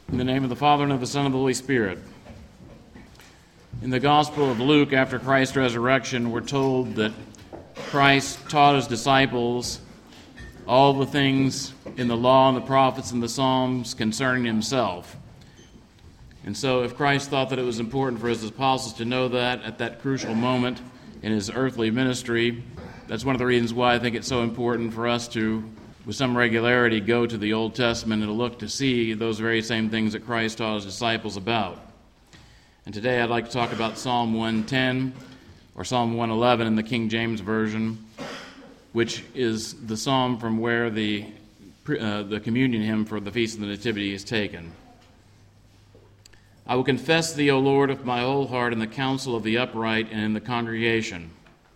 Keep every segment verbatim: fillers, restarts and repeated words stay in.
In the name of the Father, and of the Son, and of the Holy Spirit. In the Gospel of Luke, after Christ's resurrection, we're told that Christ taught his disciples all the things in the law and the prophets and the Psalms concerning himself. And so if Christ thought that it was important for his apostles to know that at that crucial moment in his earthly ministry, that's one of the reasons why I think it's so important for us to, with some regularity, go to the Old Testament and look to see those very same things that Christ taught his disciples about. And today I'd like to talk about Psalm one ten, or Psalm one eleven in the King James Version, which is the psalm from where the, uh, the communion hymn for the Feast of the Nativity is taken. I will confess thee, O Lord, with my whole heart in the council of the upright and in the congregation.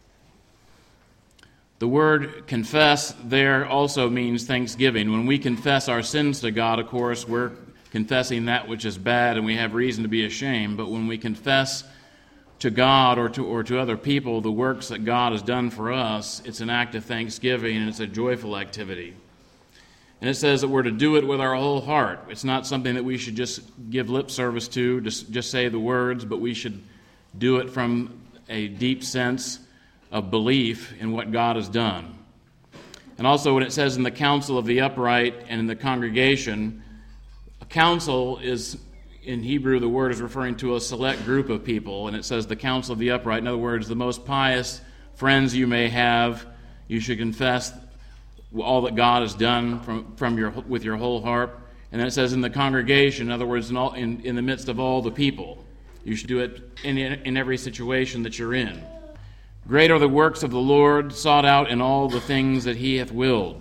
The word confess there also means thanksgiving. When we confess our sins to God, of course, we're confessing that which is bad and we have reason to be ashamed. But when we confess to God or to, or to other people the works that God has done for us, it's an act of thanksgiving and it's a joyful activity. And it says that we're to do it with our whole heart. It's not something that we should just give lip service to, just, just say the words, but we should do it from a deep sense of belief in what God has done. And also when it says in the council of the upright and in the congregation, a council is, in Hebrew, the word is referring to a select group of people, and it says the council of the upright. In other words, the most pious friends you may have, you should confess all that God has done from, from your, with your whole heart. And then it says in the congregation, in other words, in, all, in, in the midst of all the people. You should do it in, in every situation that you're in. Great are the works of the Lord, sought out in all the things that he hath willed.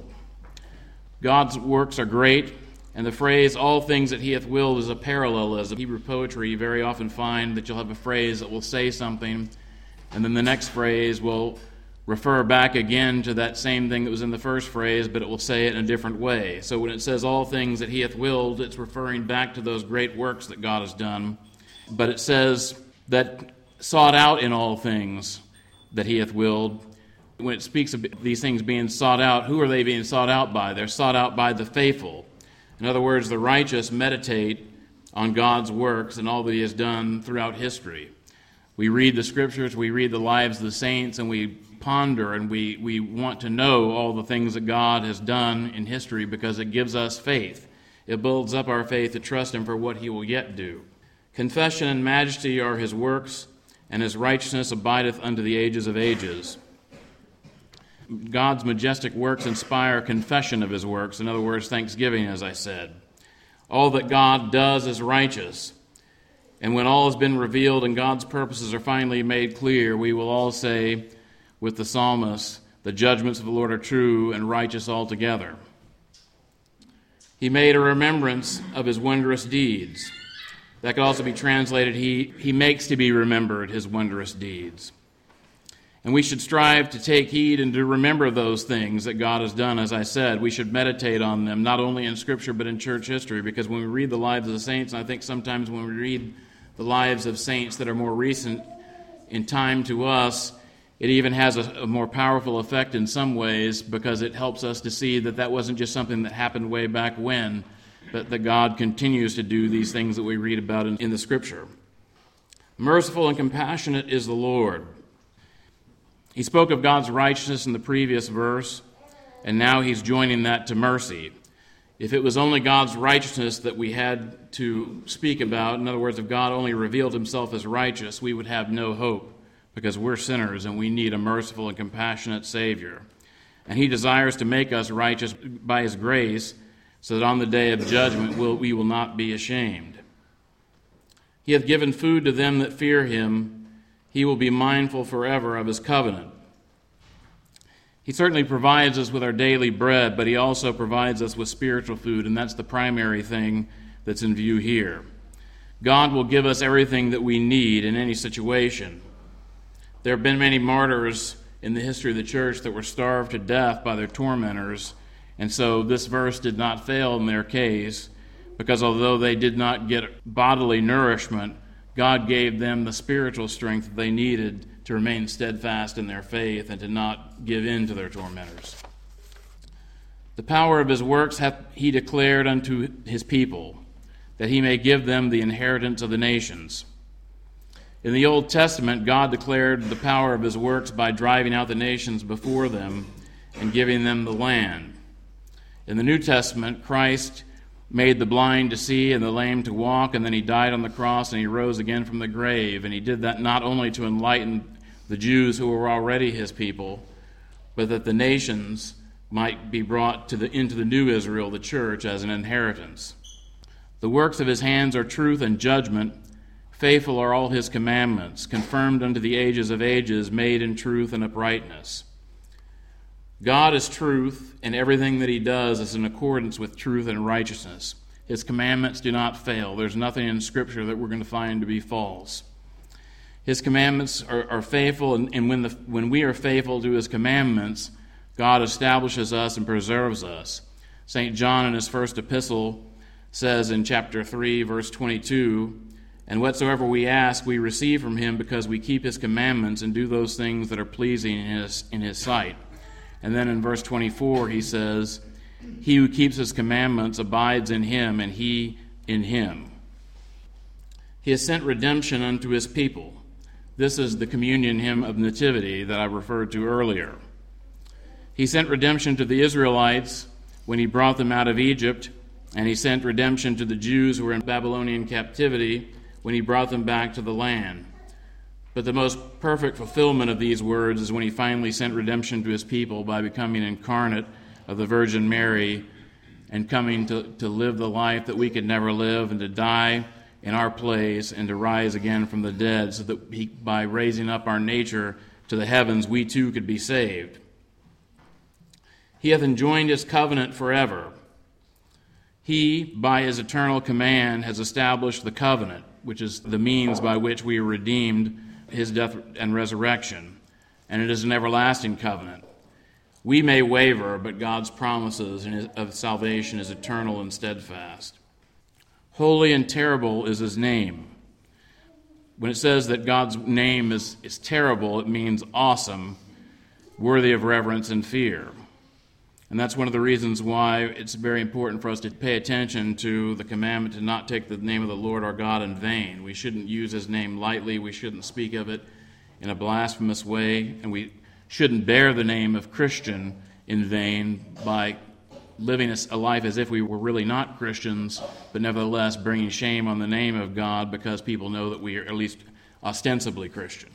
God's works are great, and the phrase, all things that he hath willed, is a parallelism. Hebrew poetry, you very often find that you'll have a phrase that will say something, and then the next phrase will refer back again to that same thing that was in the first phrase, but it will say it in a different way. So when it says all things that he hath willed, it's referring back to those great works that God has done. But it says that sought out in all things that he hath willed. When it speaks of these things being sought out, who are they being sought out by? They're sought out by the faithful. In other words, the righteous meditate on God's works and all that he has done throughout history. We read the scriptures, we read the lives of the saints, and we ponder and we, we want to know all the things that God has done in history because it gives us faith. It builds up our faith to trust him for what he will yet do. Confession and majesty are his works, and his righteousness abideth unto the ages of ages. God's majestic works inspire confession of his works, in other words, thanksgiving, as I said. All that God does is righteous. And when all has been revealed and God's purposes are finally made clear, we will all say with the psalmist, the judgments of the Lord are true and righteous altogether. He made a remembrance of his wondrous deeds. That could also be translated, he, he makes to be remembered his wondrous deeds. And we should strive to take heed and to remember those things that God has done. As I said, we should meditate on them, not only in Scripture but in church history, because when we read the lives of the saints, and I think sometimes when we read the lives of saints that are more recent in time to us, it even has a, a more powerful effect in some ways because it helps us to see that that wasn't just something that happened way back when, but that God continues to do these things that we read about in, in the Scripture. Merciful and compassionate is the Lord. He spoke of God's righteousness in the previous verse, and now he's joining that to mercy. If it was only God's righteousness that we had to speak about, in other words, if God only revealed himself as righteous, we would have no hope because we're sinners and we need a merciful and compassionate Savior. And he desires to make us righteous by his grace so that on the day of judgment we'll, we will not be ashamed. He hath given food to them that fear him. He will be mindful forever of his covenant. He certainly provides us with our daily bread, but he also provides us with spiritual food, and that's the primary thing that's in view here. God will give us everything that we need in any situation. There have been many martyrs in the history of the church that were starved to death by their tormentors, and so this verse did not fail in their case, because although they did not get bodily nourishment, God gave them the spiritual strength that they needed to remain steadfast in their faith and to not give in to their tormentors. The power of his works hath he declared unto his people, that he may give them the inheritance of the nations. In the Old Testament, God declared the power of his works by driving out the nations before them and giving them the land. In the New Testament, Christ made the blind to see and the lame to walk, and then he died on the cross and he rose again from the grave. And he did that not only to enlighten the Jews who were already his people, but that the nations might be brought to the, into the new Israel, the church, as an inheritance. The works of his hands are truth and judgment. Faithful are all his commandments, confirmed unto the ages of ages, made in truth and uprightness. God is truth, and everything that he does is in accordance with truth and righteousness. His commandments do not fail. There's nothing in Scripture that we're going to find to be false. His commandments are, are faithful, and, and when, the, when we are faithful to his commandments, God establishes us and preserves us. Saint John in his first epistle says in chapter three, verse twenty-two, "And whatsoever we ask, we receive from him, because we keep his commandments and do those things that are pleasing in his, in his sight." And then in verse twenty-four, he says, "He who keeps his commandments abides in him, and he in him." He has sent redemption unto his people. This is the communion hymn of Nativity that I referred to earlier. He sent redemption to the Israelites when he brought them out of Egypt, and he sent redemption to the Jews who were in Babylonian captivity when he brought them back to the land. But the most perfect fulfillment of these words is when he finally sent redemption to his people by becoming incarnate of the Virgin Mary and coming to, to live the life that we could never live, and to die in our place and to rise again from the dead, so that he, by raising up our nature to the heavens, we too could be saved. He hath enjoined his covenant forever. He, by his eternal command, has established the covenant, which is the means by which we are redeemed, his death and resurrection, and it is an everlasting covenant. We may waver, but God's promises of salvation is eternal and steadfast. Holy and terrible is his name. When it says that God's name is, is terrible, it means awesome, worthy of reverence and fear. And that's one of the reasons why it's very important for us to pay attention to the commandment to not take the name of the Lord our God in vain. We shouldn't use his name lightly. We shouldn't speak of it in a blasphemous way. And we shouldn't bear the name of Christian in vain by living a life as if we were really not Christians, but nevertheless bringing shame on the name of God because people know that we are at least ostensibly Christian.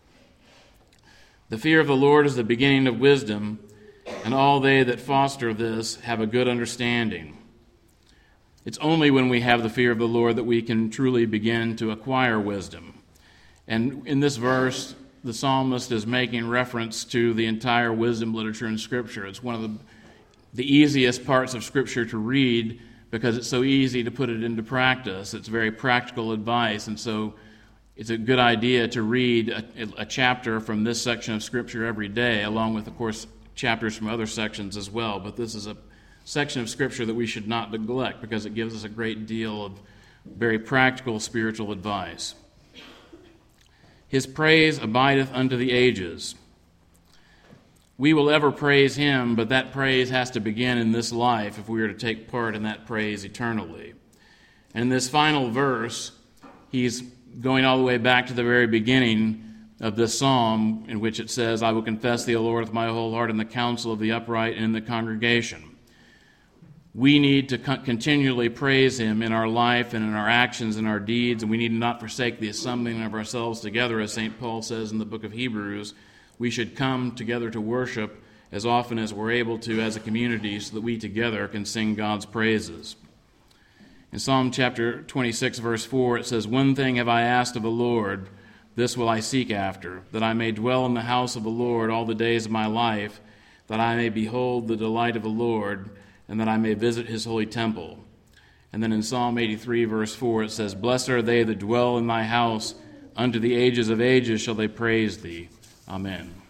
The fear of the Lord is the beginning of wisdom, and all they that foster this have a good understanding. It's only when we have the fear of the Lord that we can truly begin to acquire wisdom. And in this verse, the psalmist is making reference to the entire wisdom literature in Scripture. It's one of the, the easiest parts of Scripture to read because it's so easy to put it into practice. It's very practical advice, and so it's a good idea to read a, a chapter from this section of Scripture every day, along with, of course, chapters from other sections as well. But this is a section of Scripture that we should not neglect because it gives us a great deal of very practical spiritual advice. His praise abideth unto the ages. We will ever praise him, but that praise has to begin in this life if we are to take part in that praise eternally. And in this final verse, he's going all the way back to the very beginning of this psalm, in which it says, "I will confess thee, O Lord, with my whole heart in the council of the upright and in the congregation." We need to con- continually praise him in our life and in our actions and our deeds, and we need not forsake the assembling of ourselves together, as Saint Paul says in the book of Hebrews. We should come together to worship as often as we're able to as a community, so that we together can sing God's praises. In Psalm chapter twenty-six, verse four, it says, "One thing have I asked of the Lord, this will I seek after, that I may dwell in the house of the Lord all the days of my life, that I may behold the delight of the Lord, and that I may visit his holy temple." And then in Psalm eighty-three, verse four, it says, "Blessed are they that dwell in thy house, unto the ages of ages shall they praise thee." Amen.